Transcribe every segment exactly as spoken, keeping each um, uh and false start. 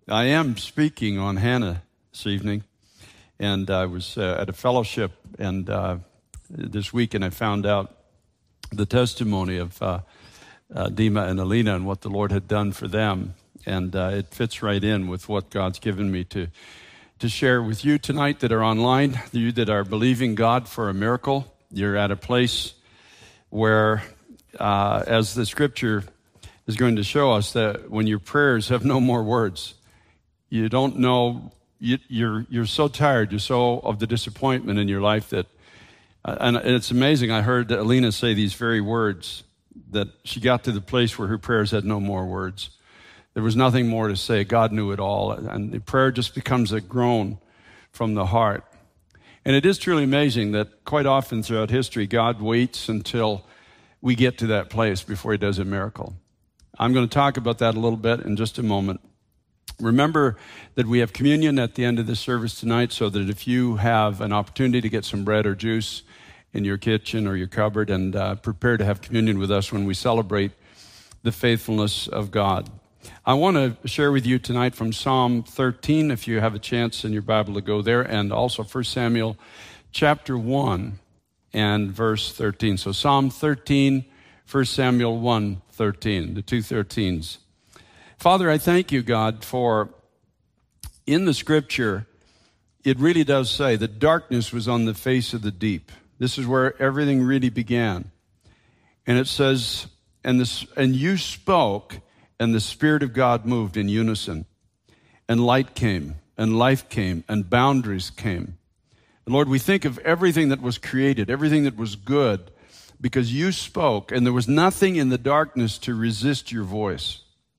I am speaking on Hannah this evening, and I was uh, at a fellowship and uh, this week, and I found out the testimony of uh, uh, Dima and Alina and what the Lord had done for them, and uh, it fits right in with what God's given me to to share with you tonight that are online, you that are believing God for a miracle. You're at a place where, uh, as the Scripture is going to show us, that when your prayers have no more words, you don't know, you, you're you're so tired, you're so of the disappointment in your life that, uh, and it's amazing, I heard Alina say these very words, that she got to the place where her prayers had no more words. There was nothing more to say. God knew it all, and the prayer just becomes a groan from the heart. And it is truly amazing that quite often throughout history, God waits until we get to that place before he does a miracle. I'm going to talk about that a little bit in just a moment. Remember that we have communion at the end of the service tonight, so that if you have an opportunity to get some bread or juice in your kitchen or your cupboard, and uh, prepare to have communion with us when we celebrate the faithfulness of God. I want to share with you tonight from Psalm thirteen, if you have a chance in your Bible to go there, and also First Samuel chapter one and verse thirteen. So Psalm thirteen, First Samuel one, thirteen, the two thirteens. Father, I thank you, God, for in the Scripture, it really does say that darkness was on the face of the deep. This is where everything really began. And it says, and, this, and you spoke, and the Spirit of God moved in unison. And light came, and life came, and boundaries came. And Lord, we think of everything that was created, everything that was good, because you spoke, and there was nothing in the darkness to resist your voice.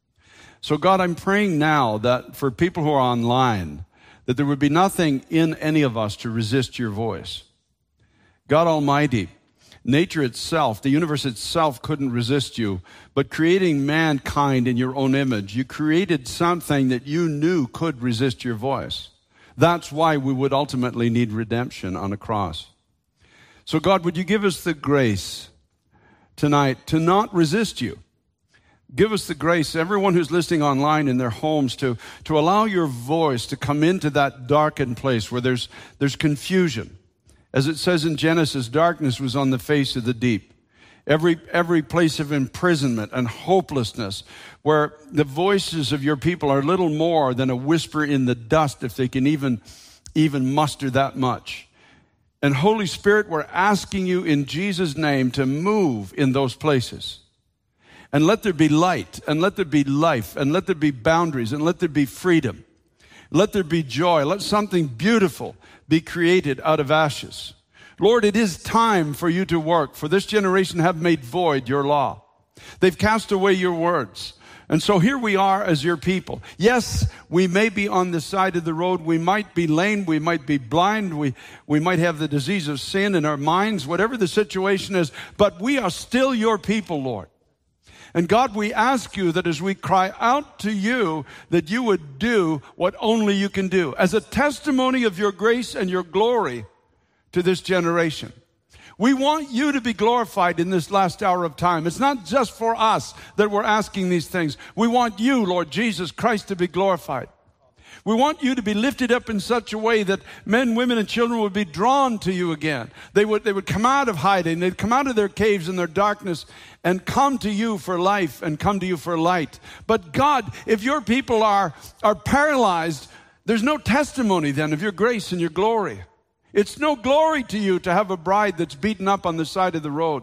So God, I'm praying now that for people who are online, that there would be nothing in any of us to resist your voice. God Almighty, nature itself, the universe itself couldn't resist you, but creating mankind in your own image, you created something that you knew could resist your voice. That's why we would ultimately need redemption on a cross. So God, would you give us the grace tonight to not resist you? Give us the grace, everyone who's listening online in their homes, to, to allow your voice to come into that darkened place where there's, there's confusion. As it says in Genesis, darkness was on the face of the deep. Every, every place of imprisonment and hopelessness, where the voices of your people are little more than a whisper in the dust, if they can even, even muster that much. And Holy Spirit, we're asking you in Jesus' name to move in those places. And let there be light, and let there be life, and let there be boundaries, and let there be freedom. Let there be joy. Let something beautiful be created out of ashes. Lord, it is time for you to work, for this generation have made void your law. They've cast away your words. And so here we are as your people. Yes, we may be on the side of the road. We might be lame. We might be blind. We, we might have the disease of sin in our minds, whatever the situation is. But we are still your people, Lord. And God, we ask you that as we cry out to you, that you would do what only you can do, as a testimony of your grace and your glory to this generation. We want you to be glorified in this last hour of time. It's not just for us that we're asking these things. We want you, Lord Jesus Christ, to be glorified. We want you to be lifted up in such a way that men, women, and children would be drawn to you again. They would, they would come out of hiding. They'd come out of their caves and their darkness and come to you for life and come to you for light. But God, if your people are, are paralyzed, there's no testimony then of your grace and your glory. It's no glory to you to have a bride that's beaten up on the side of the road.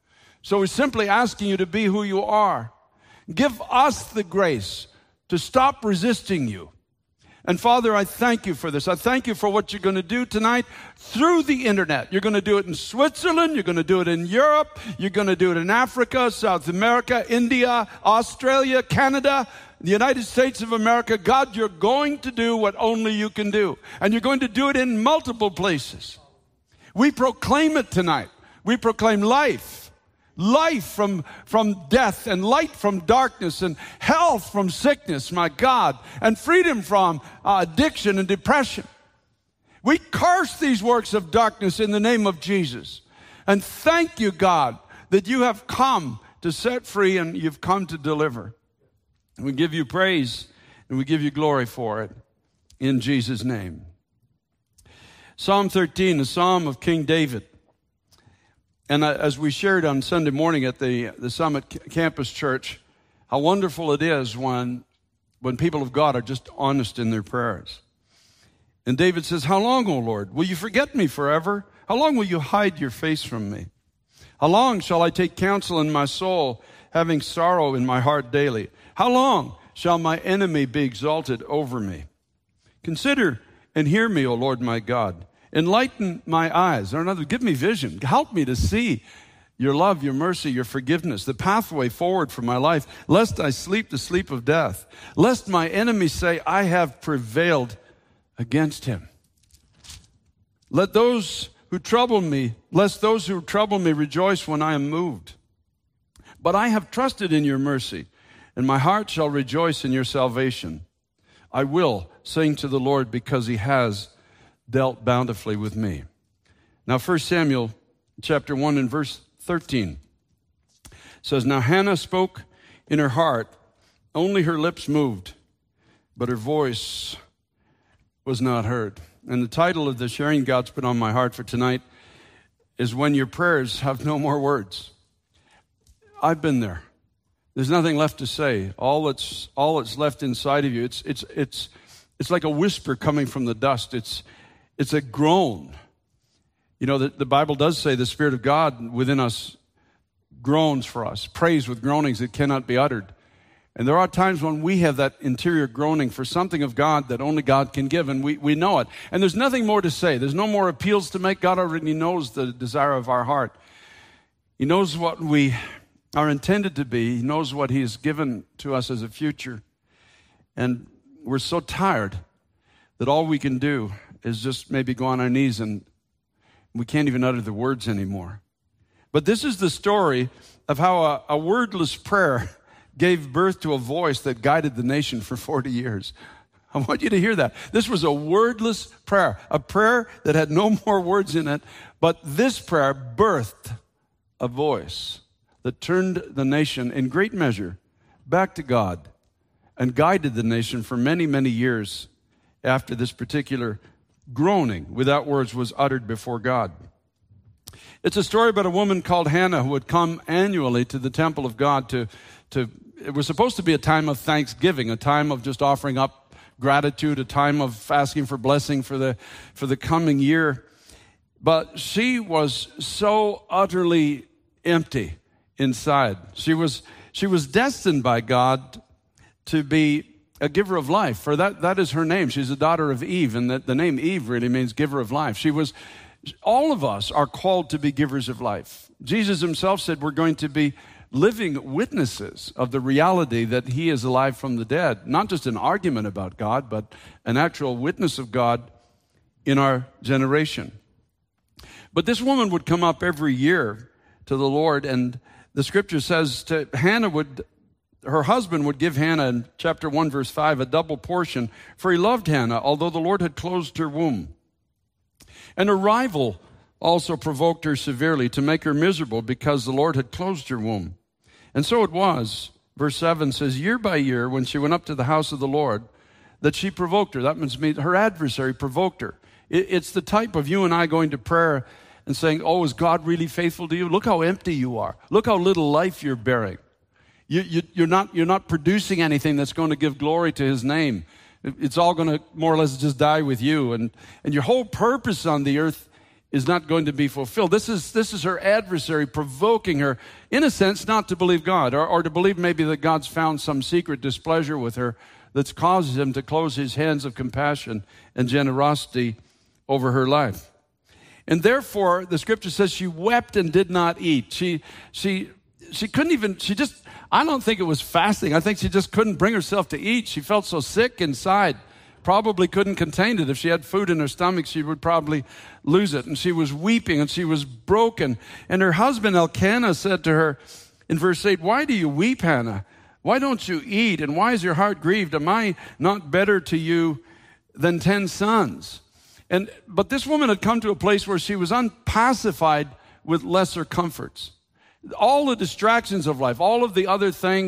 So we're simply asking you to be who you are. Give us the grace to stop resisting you. And Father, I thank you for this. I thank you for what you're going to do tonight through the internet. You're going to do it in Switzerland. You're going to do it in Europe. You're going to do it in Africa, South America, India, Australia, Canada, the United States of America. God, you're going to do what only you can do. And you're going to do it in multiple places. We proclaim it tonight. We proclaim life. Life from, from death, and light from darkness, and health from sickness, my God, and freedom from uh, addiction and depression. We curse these works of darkness in the name of Jesus. And thank you, God, that you have come to set free and you've come to deliver. And we give you praise And we give you glory for it in Jesus' name. Psalm thirteen, the Psalm of King David. And as we shared on Sunday morning at the, the Summit Campus Church, how wonderful it is when, when people of God are just honest in their prayers. And David says, how long, O Lord, will you forget me forever? How long will you hide your face from me? How long shall I take counsel in my soul, having sorrow in my heart daily? How long shall my enemy be exalted over me? Consider and hear me, O Lord my God. Enlighten my eyes. Or another, give me vision. Help me to see your love, your mercy, your forgiveness, the pathway forward for my life, lest I sleep the sleep of death, lest my enemies say, I have prevailed against him. Let those who trouble me, lest those who trouble me rejoice when I am moved. But I have trusted in your mercy, and my heart shall rejoice in your salvation. I will sing to the Lord because he has dealt bountifully with me. Now, First Samuel chapter one and verse thirteen says, now Hannah spoke in her heart, only her lips moved, but her voice was not heard. And the title of the sharing God's put on my heart for tonight is When Your Prayers Have No More Words. I've been there. There's nothing left to say. All that's all that's left inside of you. It's it's it's it's like a whisper coming from the dust. It's it's a groan. You know, the, the Bible does say the Spirit of God within us groans for us, prays with groanings that cannot be uttered. And there are times when we have that interior groaning for something of God that only God can give, and we, we know it. And there's nothing more to say. There's no more appeals to make. God already knows the desire of our heart. He knows what we are intended to be. He knows what he has given to us as a future. And we're so tired that all we can do is just maybe go on our knees, and we can't even utter the words anymore. But this is the story of how a, a wordless prayer gave birth to a voice that guided the nation for forty years. I want you to hear that. This was a wordless prayer, a prayer that had no more words in it, but this prayer birthed a voice that turned the nation in great measure back to God and guided the nation for many, many years after this particular groaning without words was uttered before God. It's a story about a woman called Hannah who would come annually to the temple of God to, to it was supposed to be a time of thanksgiving, a time of just offering up gratitude, a time of asking for blessing for the, for the coming year. But she was so utterly empty inside. She was, she was destined by God to be a giver of life, for that, that is her name. She's a daughter of Eve, and the, the name Eve really means giver of life. She was, all of us are called to be givers of life. Jesus himself said we're going to be living witnesses of the reality that he is alive from the dead. Not just an argument about God, but an actual witness of God in our generation. But this woman would come up every year to the Lord, and the scripture says to Hannah would, her husband would give Hannah in chapter one, verse five, a double portion, for he loved Hannah, although the Lord had closed her womb. And her rival also provoked her severely to make her miserable because the Lord had closed her womb. And so it was, verse seven says, year by year, when she went up to the house of the Lord, that she provoked her. That means her adversary provoked her. It's the type of you and I going to prayer and saying, oh, is God really faithful to you? Look how empty you are. Look how little life you're bearing. You, you, you're not, you're not producing anything that's going to give glory to his name. It's all going to more or less just die with you. And, and your whole purpose on the earth is not going to be fulfilled. This is, this is her adversary provoking her, in a sense, not to believe God, or, or to believe maybe that God's found some secret displeasure with her that's causes him to close his hands of compassion and generosity over her life. And therefore, the scripture says she wept and did not eat. She, she, she couldn't even, she just, I don't think it was fasting. I think she just couldn't bring herself to eat. She felt so sick inside. Probably couldn't contain it. If she had food in her stomach, she would probably lose it. And she was weeping and she was broken. And her husband Elkanah said to her in verse eight, why do you weep, Hannah? Why don't you eat? And why is your heart grieved? Am I not better to you than ten sons? And but this woman had come to a place where she was unpacified with lesser comforts. All the distractions of life, all of the other things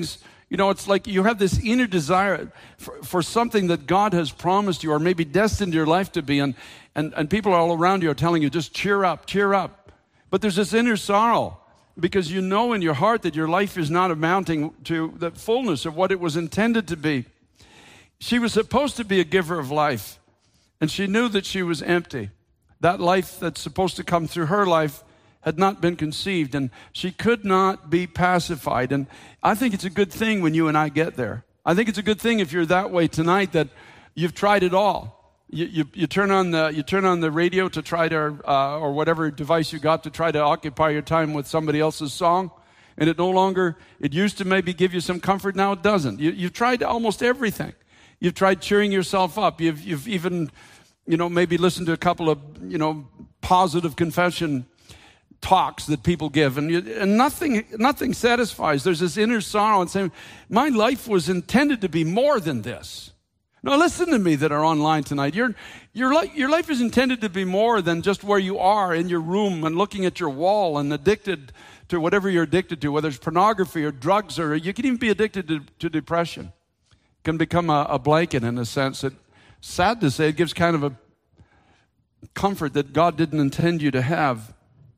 You know, it's like you have this inner desire for, for something that God has promised you or maybe destined your life to be. And, and, and people all around you are telling you, just cheer up, cheer up. But there's this inner sorrow because you know in your heart that your life is not amounting to the fullness of what it was intended to be. She was supposed to be a giver of life, and she knew that she was empty. That life that's supposed to come through her life had not been conceived, and she could not be pacified. And I think it's a good thing when you and I get there. I think it's a good thing if you're that way tonight, that you've tried it all. You, you, you turn on the you turn on the radio to try to, uh, or whatever device you got to try to occupy your time with somebody else's song, and it no longer, it used to maybe give you some comfort, now it doesn't. You, you've tried almost everything. You've tried cheering yourself up. You've, you've even, you know, maybe listened to a couple of, you know, positive confession talks that people give, and, you, and nothing, nothing satisfies. There's this inner sorrow and saying, my life was intended to be more than this. Now listen to me that are online tonight. Your, your, life, your life is intended to be more than just where you are in your room and looking at your wall and addicted to whatever you're addicted to, whether it's pornography or drugs, or you can even be addicted to, to depression. Can become a, a blanket in a sense that, sad to say, it gives kind of a comfort that God didn't intend you to have.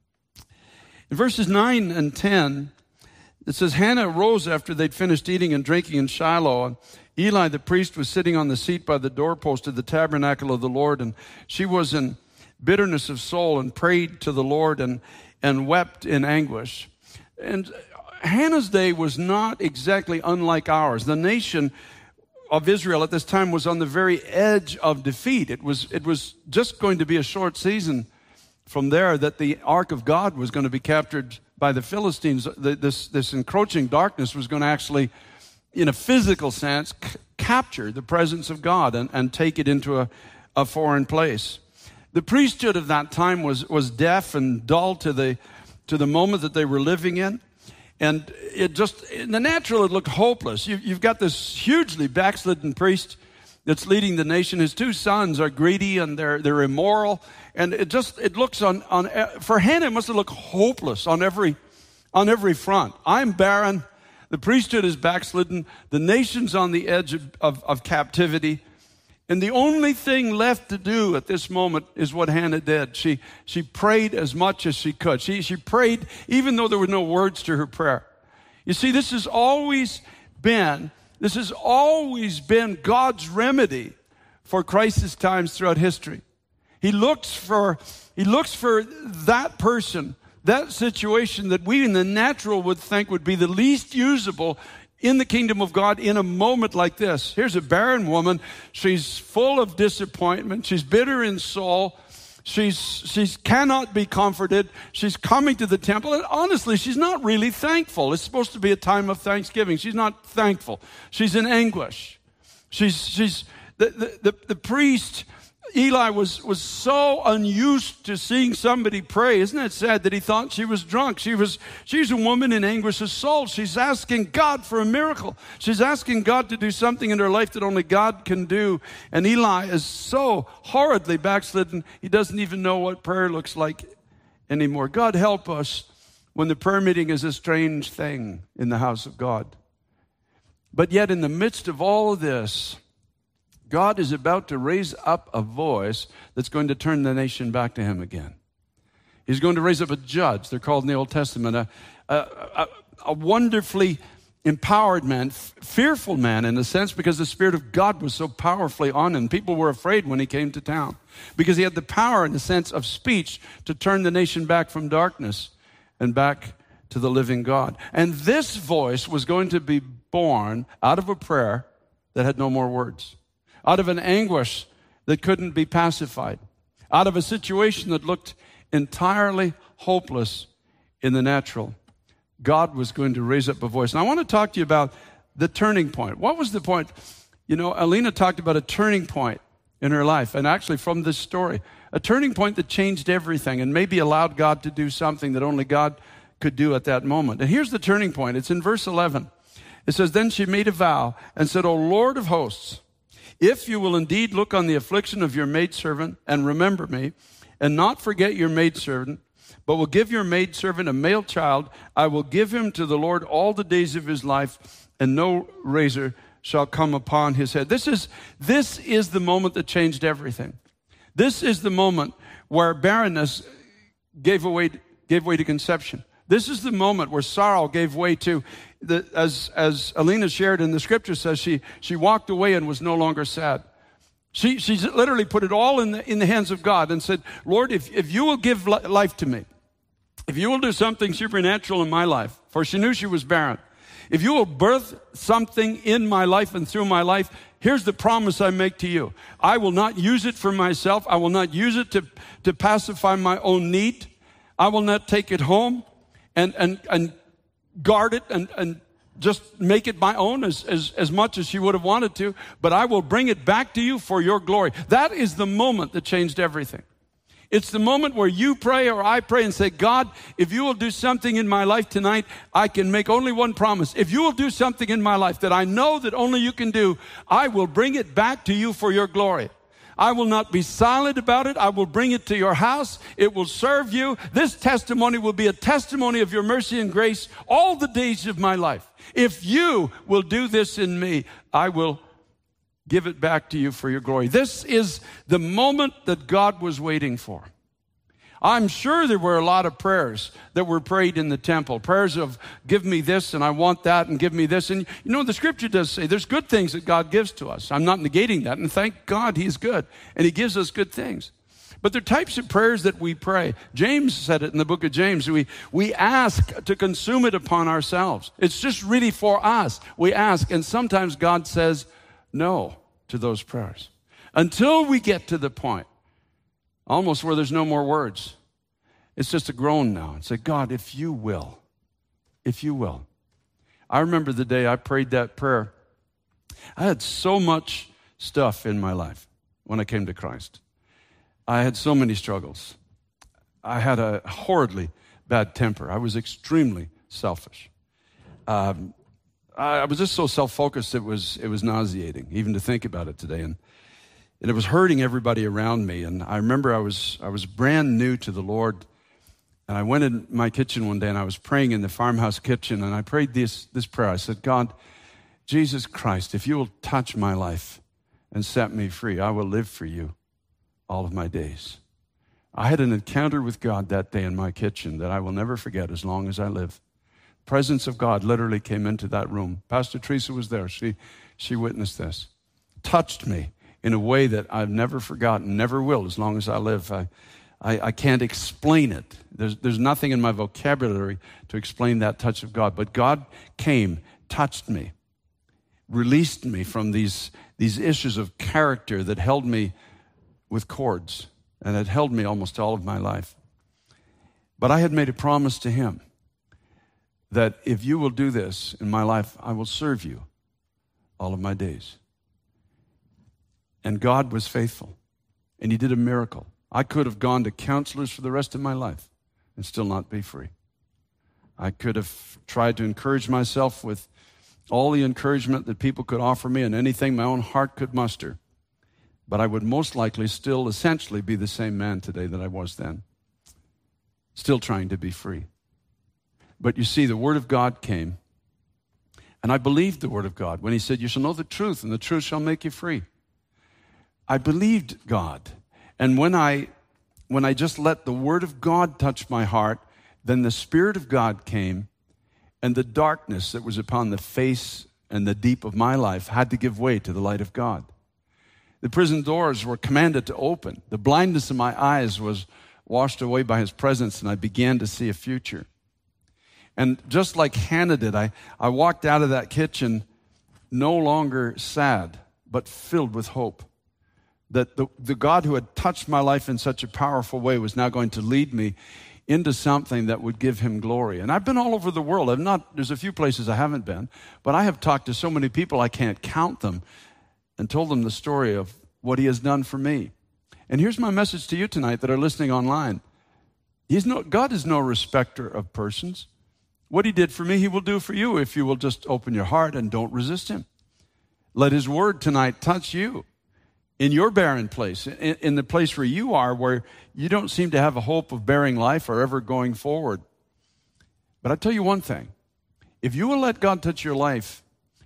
In verses nine and ten, it says, Hannah arose after they'd finished eating and drinking in Shiloh. And Eli the priest was sitting on the seat by the doorpost of the tabernacle of the Lord, and she was in bitterness of soul and prayed to the Lord and, and wept in anguish. And Hannah's day was not exactly unlike ours. The nation of Israel at this time was on the very edge of defeat. It was, it was just going to be a short season from there that the ark of God was going to be captured by the Philistines. The, this, this encroaching darkness was going to actually, in a physical sense, c- capture the presence of God and, and take it into a, a foreign place. The priesthood of that time was, was deaf and dull to the, to the moment that they were living in. And it just, in the natural, it looked hopeless. You, you've got this hugely backslidden priest that's leading the nation. His two sons are greedy and they're they're immoral. And it just, it looks on, on for Hannah, it must have looked hopeless on every, on every front. I'm barren. The priesthood is backslidden. The nation's on the edge of, of, of captivity. And the only thing left to do at this moment is what Hannah did. She she prayed as much as she could. She she prayed even though there were no words to her prayer. You see, this has always been, this has always been God's remedy for crisis times throughout history. He looks for, he looks for that person, that situation that we in the natural would think would be the least usable in the kingdom of God in a moment like this. Here's a barren woman. She's full of disappointment. She's bitter in soul. She's, she's cannot be comforted. She's coming to the temple. And honestly, she's not really thankful. It's supposed to be a time of thanksgiving. She's not thankful. She's in anguish. She's, she's, the, the, the, the priest, Eli was, was so unused to seeing somebody pray. Isn't that sad that he thought she was drunk? She was, she's a woman in anguish of soul. She's asking God for a miracle. She's asking God to do something in her life that only God can do. And Eli is so horridly backslidden, he doesn't even know what prayer looks like anymore. God help us when the prayer meeting is a strange thing in the house of God. But yet in the midst of all of this, God is about to raise up a voice that's going to turn the nation back to him again. He's going to raise up a judge. They're called in the Old Testament a, a, a, a wonderfully empowered man, f- fearful man in a sense, because the Spirit of God was so powerfully on him. People were afraid when he came to town because he had the power in the sense of speech to turn the nation back from darkness and back to the living God. And this voice was going to be born out of a prayer that had no more words, out of an anguish that couldn't be pacified, out of a situation that looked entirely hopeless in the natural. God was going to raise up a voice. And I want to talk to you about the turning point. What was the point? You know, Alina talked about a turning point in her life, and actually from this story, a turning point that changed everything and maybe allowed God to do something that only God could do at that moment. And here's the turning point. It's in verse eleven. It says, "Then she made a vow and said, O Lord of hosts, if you will indeed look on the affliction of your maidservant and remember me, and not forget your maidservant, but will give your maidservant a male child, I will give him to the Lord all the days of his life, and no razor shall come upon his head. This is, this is the moment that changed everything. This is the moment where barrenness gave away, gave way to conception. This is the moment where sorrow gave way to, the, as, as Alina shared in the scripture says, she, she walked away and was no longer sad. She, she literally put it all in the, in the hands of God and said, Lord, if, if you will give life to me, if you will do something supernatural in my life, for she knew she was barren, if you will birth something in my life and through my life, here's the promise I make to you. I will not use it for myself. I will not use it to, to pacify my own need. I will not take it home and, and, and guard it and, and just make it my own as, as, as much as she would have wanted to, but I will bring it back to you for your glory. That is the moment that changed everything. It's the moment where you pray or I pray and say, God, if you will do something in my life tonight, I can make only one promise. If you will do something in my life that I know that only you can do, I will bring it back to you for your glory. I will not be silent about it. I will bring it to your house. It will serve you. This testimony will be a testimony of your mercy and grace all the days of my life. If you will do this in me, I will give it back to you for your glory. This is the moment that God was waiting for. I'm sure there were a lot of prayers that were prayed in the temple. Prayers of, give me this and I want that and give me this. And you know, the scripture does say there's good things that God gives to us. I'm not negating that. And thank God he's good. And he gives us good things. But there are types of prayers that we pray. James said it in the book of James. We, we ask to consume it upon ourselves. It's just really for us. We ask. And sometimes God says no to those prayers. Until we get to the point almost where there's no more words. It's just a groan now. And say, God, if you will, if you will. I remember the day I prayed that prayer. I had so much stuff in my life when I came to Christ. I had so many struggles. I had a horridly bad temper. I was extremely selfish. Um, I was just so self-focused, it was it was nauseating, even to think about it today. And, and it was hurting everybody around me. And I remember I was I was brand new to the Lord. And I went in my kitchen one day and I was praying in the farmhouse kitchen. And I prayed this, this prayer. I said, God, Jesus Christ, if you will touch my life and set me free, I will live for you all of my days. I had an encounter with God that day in my kitchen that I will never forget as long as I live. Presence of God literally came into that room. Pastor Teresa was there. She, she witnessed this. Touched me in a way that I've never forgotten, never will as long as I live. I, I, I can't explain it. There's, there's nothing in my vocabulary to explain that touch of God. But God came, touched me, released me from these, these issues of character that held me with cords and had held me almost all of my life. But I had made a promise to him that if you will do this in my life, I will serve you all of my days. And God was faithful, and he did a miracle. I could have gone to counselors for the rest of my life and still not be free. I could have tried to encourage myself with all the encouragement that people could offer me and anything my own heart could muster. But I would most likely still essentially be the same man today that I was then, still trying to be free. But you see, the Word of God came, and I believed the Word of God when he said, you shall know the truth, and the truth shall make you free. I believed God. And when I, when I just let the Word of God touch my heart, then the Spirit of God came, and the darkness that was upon the face and the deep of my life had to give way to the light of God. The prison doors were commanded to open. The blindness of my eyes was washed away by his presence, and I began to see a future. And just like Hannah did, I, I walked out of that kitchen no longer sad, but filled with hope. That the, the God who had touched my life in such a powerful way was now going to lead me into something that would give him glory. And I've been all over the world. I've not, there's a few places I haven't been, but I have talked to so many people I can't count them and told them the story of what he has done for me. And here's my message to you tonight that are listening online. He's no, God is no respecter of persons. What he did for me, he will do for you if you will just open your heart and don't resist him. Let his word tonight touch you in your barren place, in, in the place where you are, where you don't seem to have a hope of bearing life or ever going forward. But I tell you one thing, if you will let God touch your life,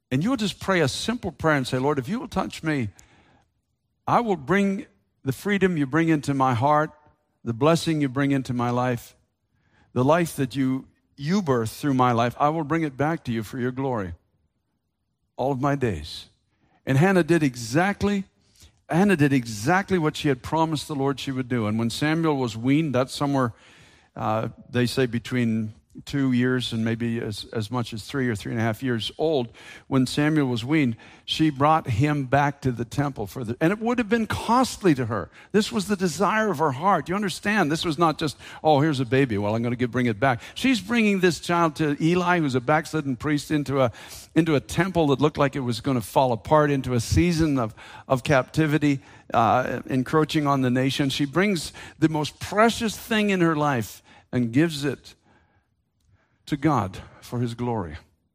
And you'll just pray a simple prayer and say, Lord, if you will touch me, I will bring the freedom you bring into my heart, the blessing you bring into my life, the life that you, you birth through my life, I will bring it back to you for your glory all of my days. And Hannah did exactly, Hannah did exactly what she had promised the Lord she would do. And when Samuel was weaned, that's somewhere, uh, they say between two years and maybe as, as much as three or three and a half years old, when Samuel was weaned, she brought him back to the temple for the, and it would have been costly to her. This was the desire of her heart. You understand? This was not just, oh, here's a baby. Well, I'm going to get, bring it back. She's bringing this child to Eli, who's a backslidden priest, into a, into a temple that looked like it was going to fall apart, into a season of, of captivity, uh, encroaching on the nation. She brings the most precious thing in her life and gives it to God for his glory.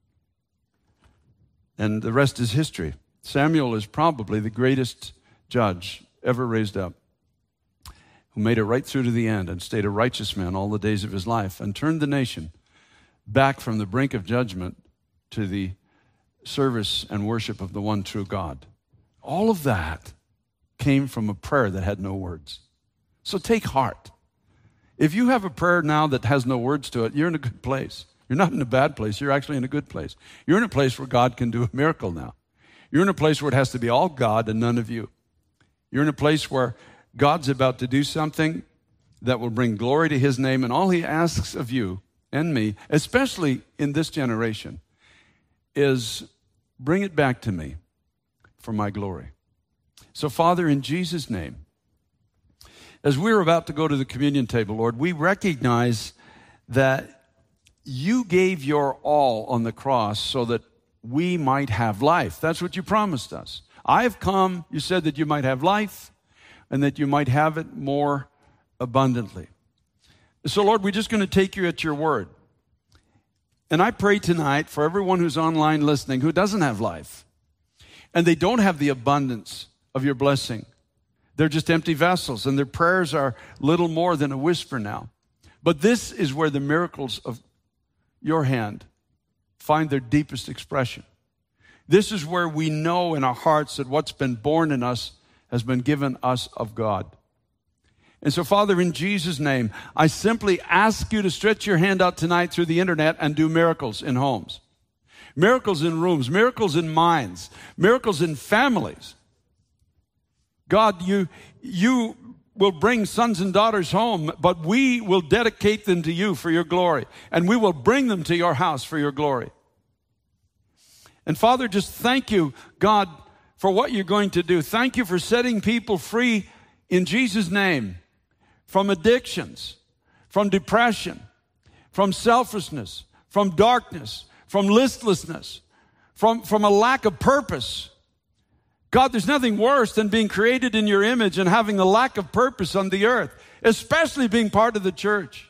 And the rest is history. Samuel is probably the greatest judge ever raised up, who made it right through to the end and stayed a righteous man all the days of his life and turned the nation back from the brink of judgment to the service and worship of the one true God. All of that came from a prayer that had no words. So take heart. If you have a prayer now that has no words to it, you're in a good place. You're not in a bad place. You're actually in a good place. You're in a place where God can do a miracle now. You're in a place where it has to be all God and none of you. You're in a place where God's about to do something that will bring glory to his name, and all he asks of you and me, especially in this generation, is bring it back to me for my glory. So, Father, in Jesus' name, as we're about to go to the communion table, Lord, we recognize that you gave your all on the cross so that we might have life. That's what you promised us. I have come, you said, that you might have life and that you might have it more abundantly. So, Lord, we're just going to take you at your word. And I pray tonight for everyone who's online listening who doesn't have life and they don't have the abundance of your blessing. They're just empty vessels, and their prayers are little more than a whisper now. But this is where the miracles of your hand find their deepest expression. This is where we know in our hearts that what's been born in us has been given us of God. And so, Father, in Jesus' name, I simply ask you to stretch your hand out tonight through the internet and do miracles in homes, miracles in rooms, miracles in minds, miracles in families. God, you, you will bring sons and daughters home, but we will dedicate them to you for your glory, and we will bring them to your house for your glory. And Father, just thank you, God, for what you're going to do. Thank you for setting people free in Jesus' name from addictions, from depression, from selfishness, from darkness, from listlessness, from, from a lack of purpose. God, there's nothing worse than being created in your image and having a lack of purpose on the earth, especially being part of the church.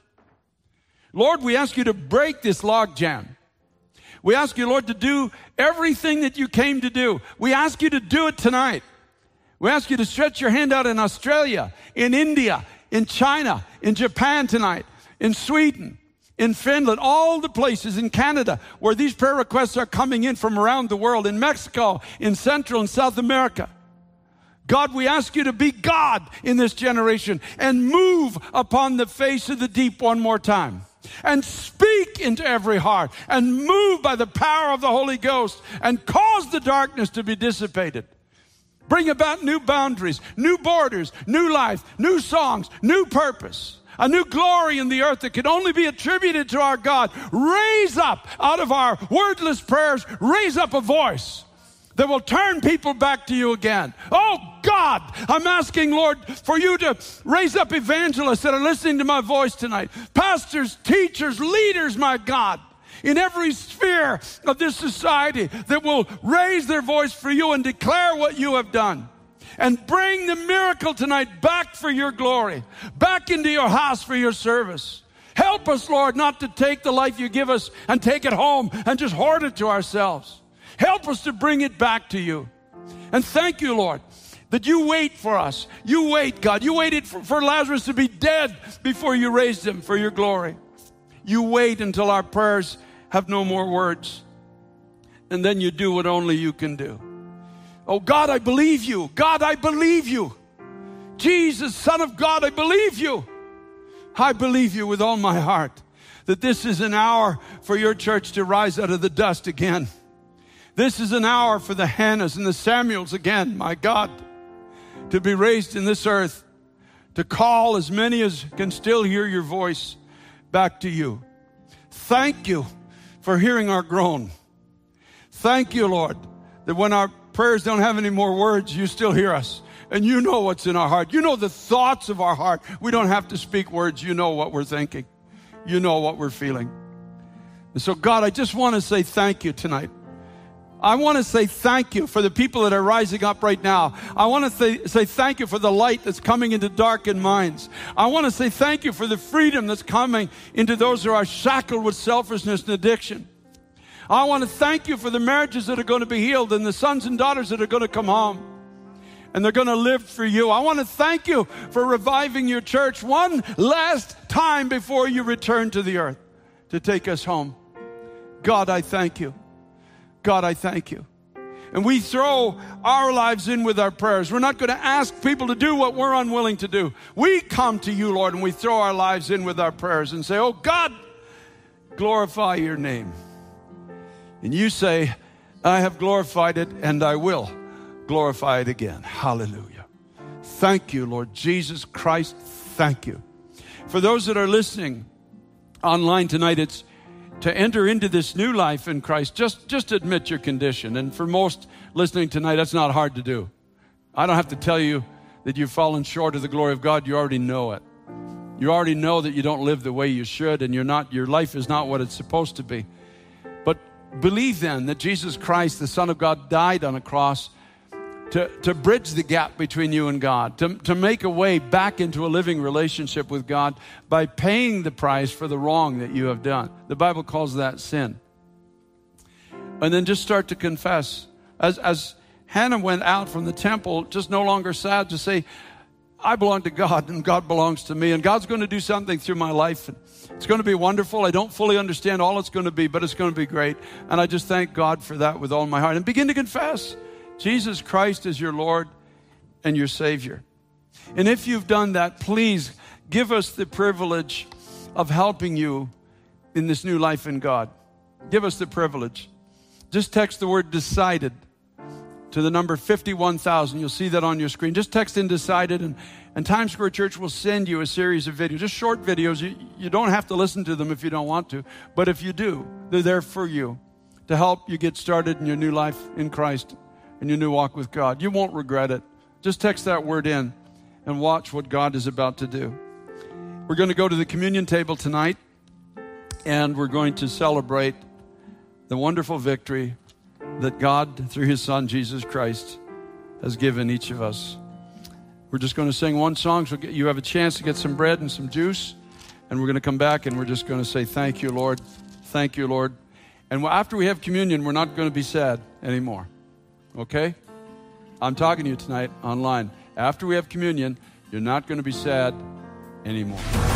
Lord, we ask you to break this logjam. We ask you, Lord, to do everything that you came to do. We ask you to do it tonight. We ask you to stretch your hand out in Australia, in India, in China, in Japan tonight, in Sweden, in Finland, all the places in Canada where these prayer requests are coming in from around the world, in Mexico, in Central and South America. God, we ask you to be God in this generation and move upon the face of the deep one more time and speak into every heart and move by the power of the Holy Ghost and cause the darkness to be dissipated. Bring about new boundaries, new borders, new life, new songs, new purpose. A new glory in the earth that can only be attributed to our God. Raise up out of our wordless prayers, raise up a voice that will turn people back to you again. Oh God, I'm asking, Lord, for you to raise up evangelists that are listening to my voice tonight. Pastors, teachers, leaders, my God, in every sphere of this society that will raise their voice for you and declare what you have done. And bring the miracle tonight back for your glory, back into your house for your service. Help us, Lord, not to take the life you give us and take it home and just hoard it to ourselves. Help us to bring it back to you. And thank you, Lord, that you wait for us. You wait, God. You waited for, for Lazarus to be dead before you raised him for your glory. You wait until our prayers have no more words. And then you do what only you can do. Oh, God, I believe you. God, I believe you. Jesus, Son of God, I believe you. I believe you with all my heart that this is an hour for your church to rise out of the dust again. This is an hour for the Hannahs and the Samuels again, my God, to be raised in this earth, to call as many as can still hear your voice back to you. Thank you for hearing our groan. Thank you, Lord, that when our prayers don't have any more words, you still hear us. And you know what's in our heart. You know the thoughts of our heart. We don't have to speak words. You know what we're thinking. You know what we're feeling. And so, God, I just want to say thank you tonight. I want to say thank you for the people that are rising up right now. I want to say, say thank you for the light that's coming into darkened minds. I want to say thank you for the freedom that's coming into those who are shackled with selfishness and addiction. I want to thank you for the marriages that are going to be healed and the sons and daughters that are going to come home. And they're going to live for you. I want to thank you for reviving your church one last time before you return to the earth to take us home. God, I thank you. God, I thank you. And we throw our lives in with our prayers. We're not going to ask people to do what we're unwilling to do. We come to you, Lord, and we throw our lives in with our prayers and say, oh, God, glorify your name. And you say, I have glorified it and I will glorify it again. Hallelujah. Thank you, Lord Jesus Christ. Thank you. For those that are listening online tonight, it's to enter into this new life in Christ. Just, just admit your condition. And for most listening tonight, that's not hard to do. I don't have to tell you that you've fallen short of the glory of God. You already know it. You already know that you don't live the way you should, and you're not, your life is not what it's supposed to be. But believe then that Jesus Christ, the Son of God, died on a cross to, to bridge the gap between you and God, to, to make a way back into a living relationship with God by paying the price for the wrong that you have done. The Bible calls that sin. And then just start to confess. As, as Hannah went out from the temple, just no longer sad, to say, I belong to God and God belongs to me, and God's going to do something through my life. It's going to be wonderful. I don't fully understand all it's going to be, but it's going to be great. And I just thank God for that with all my heart. And begin to confess Jesus Christ is your Lord and your Savior. And if you've done that, please give us the privilege of helping you in this new life in God. Give us the privilege. Just text the word decided to the number fifty-one thousand. You'll see that on your screen. Just text in decided, and, and Times Square Church will send you a series of videos, just short videos. You, you don't have to listen to them if you don't want to, but if you do, they're there for you to help you get started in your new life in Christ and your new walk with God. You won't regret it. Just text that word in and watch what God is about to do. We're going to go to the communion table tonight, and we're going to celebrate the wonderful victory that God, through his Son, Jesus Christ, has given each of us. We're just going to sing one song, so you have a chance to get some bread and some juice, and we're going to come back and we're just going to say, thank you, Lord. Thank you, Lord. And after we have communion, we're not going to be sad anymore. Okay? I'm talking to you tonight online. After we have communion, you're not going to be sad anymore.